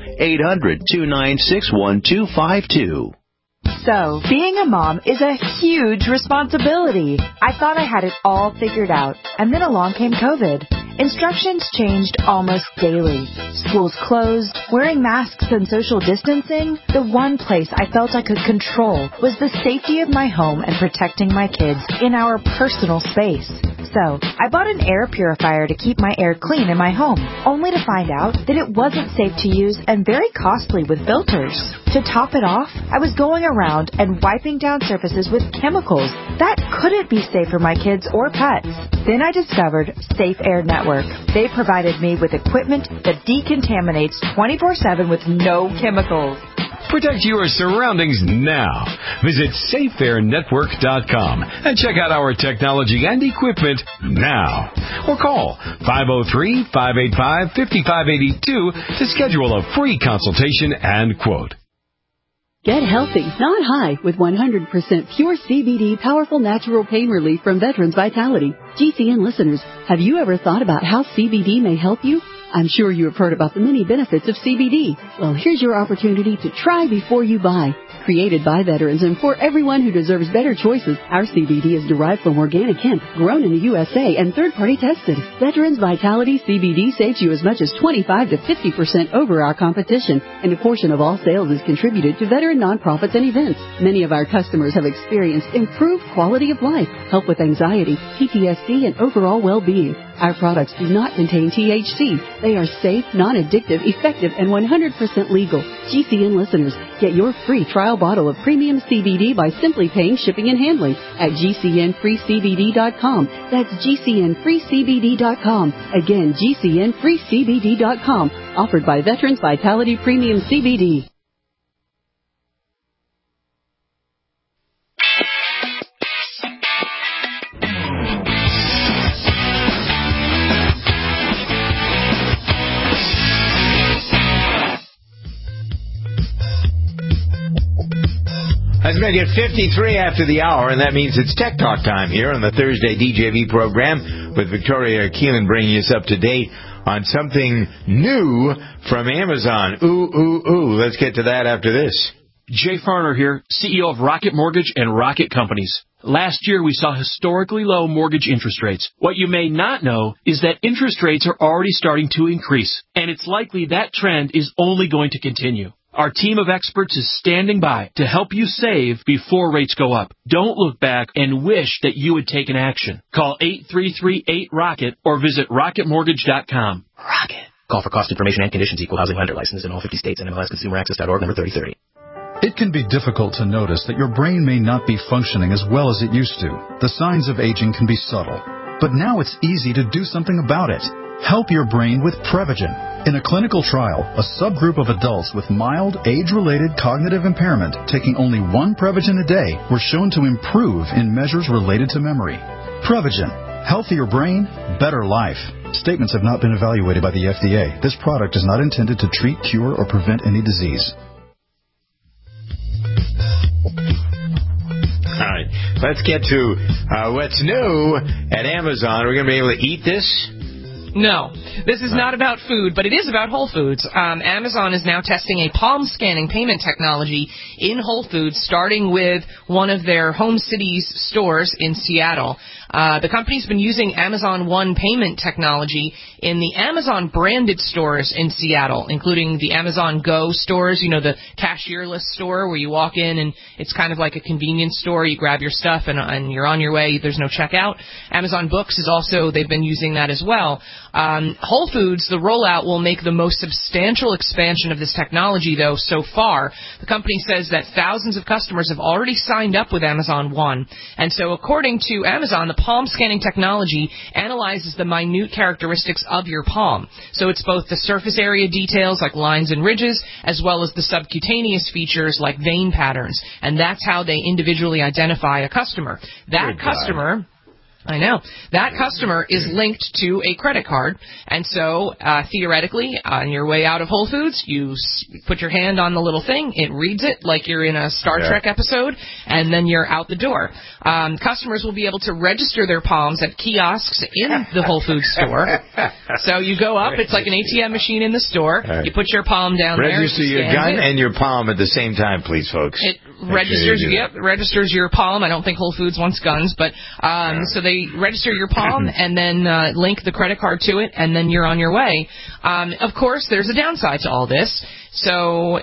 800-296-1252. So, being a mom is a huge responsibility. I thought I had it all figured out, and then along came COVID. Instructions changed almost daily. Schools closed, wearing masks and social distancing. The one place I felt I could control was the safety of my home and protecting my kids in our personal space. So, I bought an air purifier to keep my air clean in my home, only to find out that it wasn't safe to use and very costly with filters. To top it off, I was going around and wiping down surfaces with chemicals. That couldn't be safe for my kids or pets. Then I discovered Safe Air Network. They provided me with equipment that decontaminates 24/7 with no chemicals. Protect your surroundings now. Visit SafeAirNetwork.com and check out our technology and equipment now. Or call 503-585-5582 to schedule a free consultation and quote. Get healthy, not high, with 100% pure CBD powerful natural pain relief from Veterans Vitality. GCN listeners, have you ever thought about how CBD may help you? I'm sure you have heard about the many benefits of CBD. Well, here's your opportunity to try before you buy. Created by veterans and for everyone who deserves better choices, our CBD is derived from organic hemp, grown in the USA, and third-party tested. Veterans Vitality CBD saves you as much as 25 to 50% over our competition, and a portion of all sales is contributed to veteran nonprofits and events. Many of our customers have experienced improved quality of life, help with anxiety, PTSD, and overall well-being. Our products do not contain THC. They are safe, non-addictive, effective, and 100% legal. GCN listeners, get your free trial bottle of premium CBD by simply paying shipping and handling at GCNFreeCBD.com. That's GCNFreeCBD.com. Again, GCNFreeCBD.com. Offered by Veterans Vitality Premium CBD. Let's make it 53 after the hour, and that means it's Tech Talk time here on the Thursday DJV program with Victoria Keelan bringing us up to date on something new from Amazon. Ooh. Let's get to that after this. Jay Farner here, CEO of Rocket Mortgage and Rocket Companies. Last year, we saw historically low mortgage interest rates. What you may not know is that interest rates are already starting to increase, and it's likely that trend is only going to continue. Our team of experts is standing by to help you save before rates go up. Don't look back and wish that you had taken action. Call 833-8ROCKET or visit rocketmortgage.com. Rocket. Call for cost information and conditions. Equal housing lender license in all 50 states and MLSConsumerAccess.org number 3030. It can be difficult to notice that your brain may not be functioning as well as it used to. The signs of aging can be subtle, but now it's easy to do something about it. Help your brain with Prevagen. In a clinical trial, a subgroup of adults with mild, age-related cognitive impairment taking only one Prevagen a day were shown to improve in measures related to memory. Prevagen. Healthier brain, better life. Statements have not been evaluated by the FDA. This product is not intended to treat, cure, or prevent any disease. All right, let's get to what's new at Amazon. Are we going to be able to eat this? No, this is not about food, but it is about Whole Foods. Amazon is now testing a palm scanning payment technology in Whole Foods, starting with one of their home cities stores in Seattle. The company's been using Amazon One payment technology in the Amazon branded stores in Seattle, including the Amazon Go stores, the cashierless store where you walk in and it's kind of like a convenience store. You grab your stuff and you're on your way. There's no checkout. Amazon Books is also, they've been using that as well. Whole Foods, the rollout will make the most substantial expansion of this technology, though, so far. The company says that thousands of customers have already signed up with Amazon One. And so according to Amazon, the palm scanning technology analyzes the minute characteristics of your palm. So it's both the surface area details like lines and ridges, as well as the subcutaneous features like vein patterns. And that's how they individually identify a customer. That customer... I know. That customer is linked to a credit card, and so theoretically, on your way out of Whole Foods, you put your hand on the little thing, it reads it like you're in a Star Trek episode, and then you're out the door. Customers will be able to register their palms at kiosks in the Whole Foods store. So you go up, it's like an ATM machine in the store, you put your palm down there. Register your gun and your palm at the same time, please, folks. It registers your palm. I don't think Whole Foods wants guns, but so they register your palm and then link the credit card to it, and then you're on your way. Of course, there's a downside to all this. So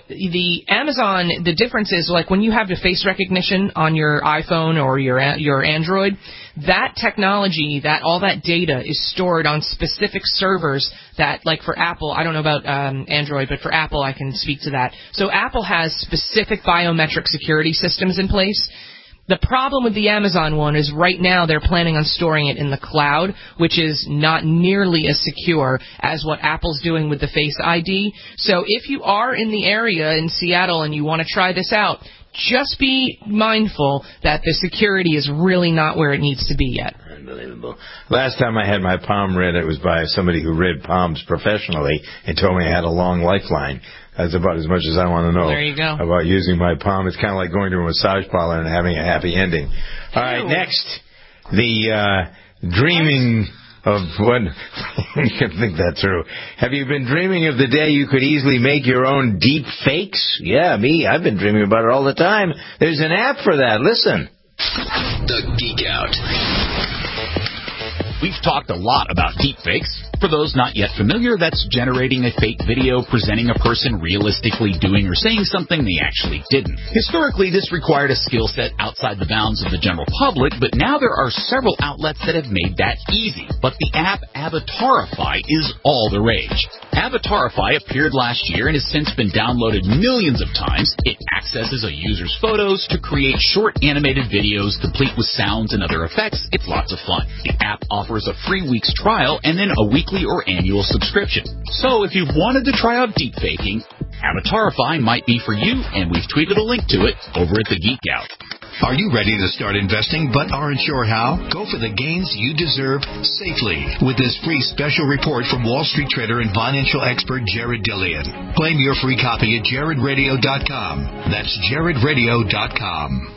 the difference is, like, when you have the face recognition on your iPhone or your Android, that technology, all that data is stored on specific servers that, like for Apple, I don't know about Android, but for Apple I can speak to that. So Apple has specific biometric security systems in place. The problem with the Amazon one is right now they're planning on storing it in the cloud, which is not nearly as secure as what Apple's doing with the Face ID. So if you are in the area in Seattle and you want to try this out, just be mindful that the security is really not where it needs to be yet. Unbelievable. Last time I had my palm read, it was by somebody who read palms professionally and told me I had a long lifeline. That's about as much as I want to know about using my palm. It's kind of like going to a massage parlor and having a happy ending. All right, next, the dreaming of what you can think that through. Have you been dreaming of the day you could easily make your own deep fakes? Yeah, me. I've been dreaming about it all the time. There's an app for that. Listen. The Geek Out. We've talked a lot about deepfakes. For those not yet familiar, that's generating a fake video presenting a person realistically doing or saying something they actually didn't. Historically, this required a skill set outside the bounds of the general public, but now there are several outlets that have made that easy. But the app Avatarify is all the rage. Avatarify appeared last year and has since been downloaded millions of times. It accesses a user's photos to create short animated videos complete with sounds and other effects. It's lots of fun. The app offers a free week's trial and then a weekly or annual subscription. So if you've wanted to try out deepfaking, Avatarify might be for you, and we've tweeted a link to it over at the Geek Out. Are you ready to start investing but aren't sure how? Go for the gains you deserve safely with this free special report from Wall Street trader and financial expert Jared Dillian. Claim your free copy at jaredradio.com. That's jaredradio.com.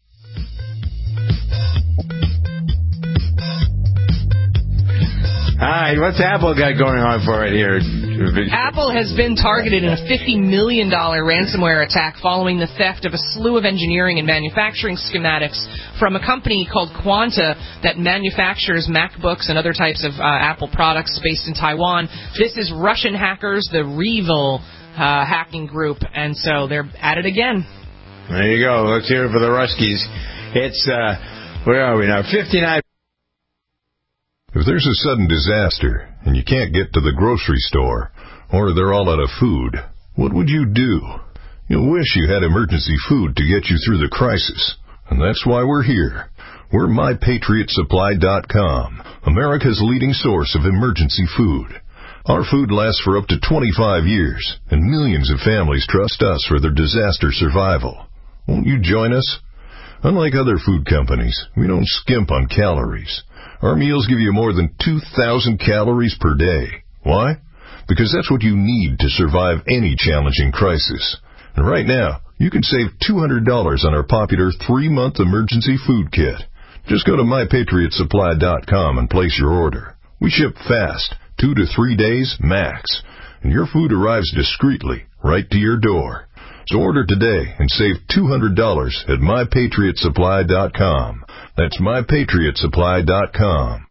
All right, what's Apple got going on for it here? Apple has been targeted in a $50 million ransomware attack following the theft of a slew of engineering and manufacturing schematics from a company called Quanta that manufactures MacBooks and other types of Apple products based in Taiwan. This is Russian hackers, the Revil hacking group, and so they're at it again. There you go. Let's hear it for the Ruskies. It's, where are we now? 59. If there's a sudden disaster and you can't get to the grocery store or they're all out of food, what would you do? You'll wish you had emergency food to get you through the crisis. And that's why we're here. We're MyPatriotSupply.com, America's leading source of emergency food. Our food lasts for up to 25 years, and millions of families trust us for their disaster survival. Won't you join us? Unlike other food companies, we don't skimp on calories. Our meals give you more than 2,000 calories per day. Why? Because that's what you need to survive any challenging crisis. And right now, you can save $200 on our popular 3-month emergency food kit. Just go to MyPatriotSupply.com and place your order. We ship fast, 2 to 3 days max, and your food arrives discreetly right to your door. So order today and save $200 at MyPatriotSupply.com. That's MyPatriotSupply.com.